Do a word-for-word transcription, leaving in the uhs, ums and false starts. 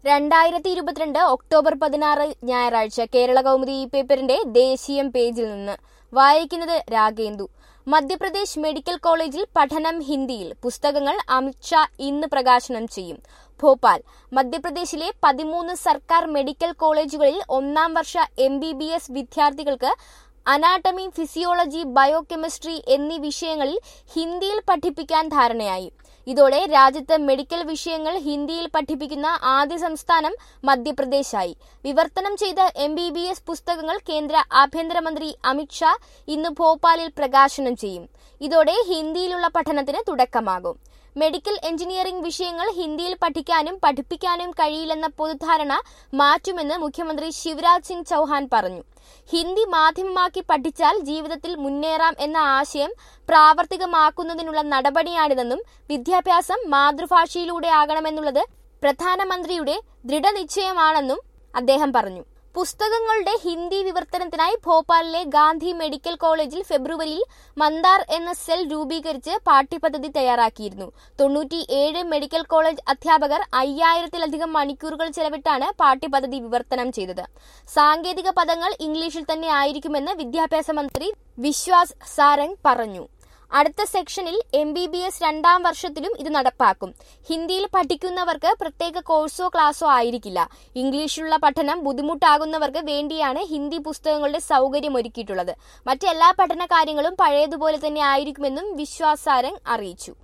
രണ്ടായിരത്തി ഇരുപത്തിരണ്ട് ഒക്ടോബർ പതിനാറ് ഞായറാഴ്ച കേരള കൗമുദി ഈ പേപ്പറിന്റെ ദേശീയം പേജിൽ നിന്ന് വായിക്കുന്നത് രാഗേന്ദു. മധ്യപ്രദേശ് മെഡിക്കൽ കോളേജിൽ പഠനം ഹിന്ദിയിൽ. പുസ്തകങ്ങൾ അമിത് ഷാ ഇന്ന് പ്രകാശനം ചെയ്യും. ഭോപ്പാൽ. മധ്യപ്രദേശിലെ പതിമൂന്ന് സർക്കാർ മെഡിക്കൽ കോളേജുകളിൽ ഒന്നാം വർഷ എം ബി ബി എസ് വിദ്യാർത്ഥികൾക്ക് അനാട്ടമി, ഫിസിയോളജി, ബയോകെമിസ്ട്രി എന്നീ വിഷയങ്ങളിൽ ഹിന്ദിയിൽ പഠിപ്പിക്കാൻ ധാരണയായി. ഇതോടെ രാജ്യത്ത് മെഡിക്കൽ വിഷയങ്ങൾ ഹിന്ദിയിൽ പഠിപ്പിക്കുന്ന ആദ്യ സംസ്ഥാനം മധ്യപ്രദേശായി. വിവർത്തനം ചെയ്ത എം ബി ബി എസ് പുസ്തകങ്ങൾ കേന്ദ്ര ആഭ്യന്തരമന്ത്രി അമിത് ഷാ ഇന്ന് ഭോപ്പാലിൽ പ്രകാശനം ചെയ്യും. ഇതോടെ ഹിന്ദിയിലുള്ള പഠനത്തിന് തുടക്കമാകും. മെഡിക്കൽ എഞ്ചിനീയറിംഗ് വിഷയങ്ങൾ ഹിന്ദിയിൽ പഠിക്കാനും പഠിപ്പിക്കാനും കഴിയില്ലെന്ന പൊതുധാരണ മാറ്റുമെന്ന് മുഖ്യമന്ത്രി ശിവരാജ് സിംഗ് ചൌഹാൻ പറഞ്ഞു. ഹിന്ദി മാധ്യമമാക്കി പഠിച്ചാൽ ജീവിതത്തിൽ മുന്നേറാം എന്ന ആശയം പ്രാവർത്തികമാക്കുന്നതിനുള്ള നടപടിയാണിതെന്നും വിദ്യാഭ്യാസം മാതൃഭാഷയിലൂടെ ആകണമെന്നുള്ളത് പ്രധാനമന്ത്രിയുടെ ദൃഢനിശ്ചയമാണെന്നും അദ്ദേഹം പറഞ്ഞു. പുസ്തകങ്ങളുടെ ഹിന്ദി വിവർത്തനത്തിനായി ഭോപ്പാലിലെ ഗാന്ധി മെഡിക്കൽ കോളേജിൽ ഫെബ്രുവരിയിൽ മന്ദാർ എന്ന സെൽ രൂപീകരിച്ച് പാഠ്യപദ്ധതി തയ്യാറാക്കിയിരുന്നു. തൊണ്ണൂറ്റി ഏഴ് മെഡിക്കൽ കോളേജ് അധ്യാപകർ അയ്യായിരത്തിലധികം മണിക്കൂറുകൾ ചെലവിട്ടാണ് പാഠ്യപദ്ധതി വിവർത്തനം ചെയ്തത്. സാങ്കേതിക പദങ്ങൾ ഇംഗ്ലീഷിൽ തന്നെ ആയിരിക്കുമെന്ന് വിദ്യാഭ്യാസ മന്ത്രി വിശ്വാസ് സാരംഗ് പറഞ്ഞു. അടുത്ത സെക്ഷനിൽ എം ബി ബി എസ് രണ്ടാം വർഷത്തിലും ഇത് നടപ്പാക്കും. ഹിന്ദിയിൽ പഠിക്കുന്നവർക്ക് പ്രത്യേക കോഴ്സോ ക്ലാസോ ആയിരിക്കില്ല. ഇംഗ്ലീഷിലുള്ള പഠനം ബുദ്ധിമുട്ടാകുന്നവർക്ക് വേണ്ടിയാണ് ഹിന്ദി പുസ്തകങ്ങളുടെ സൗകര്യമൊരുക്കിയിട്ടുള്ളത്. മറ്റെല്ലാ പഠന കാര്യങ്ങളും പഴയതുപോലെ തന്നെ ആയിരിക്കുമെന്നും വിശ്വാസ് സാരംഗ് അറിയിച്ചു.